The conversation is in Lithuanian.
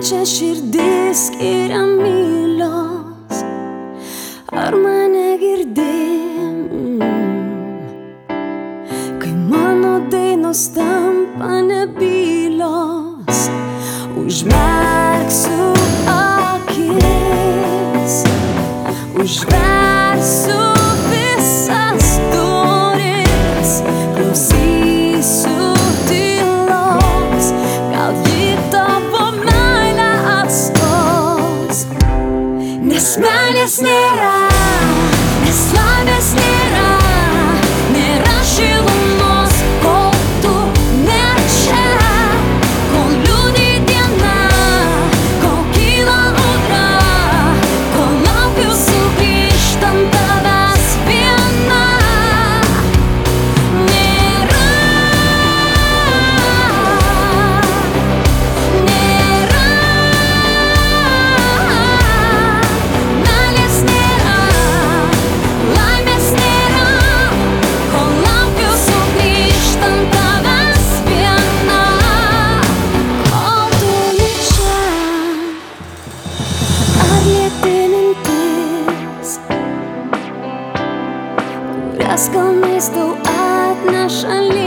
čia širdis skiria mylios. Ar mane girdi, kai mano dainos tampa nebylios? Užmerksiu akis, užversiu visas duris, klausysiu tylos, gal ji tavo meilę atstos. Nes meilės nėra, nes laimės nėra, nėra šilumos, kol tu ne čia, kol liūdi diena, kol kyla audra, kol laukiu sugrįžtant tavęs viena. Nėra, nėra, meilės nėra, laimės nėra, kol laukiu sugrįžtant tavęs viena, kol tu ne čia. Ar lieti mintis, kurias kalnais tau atneša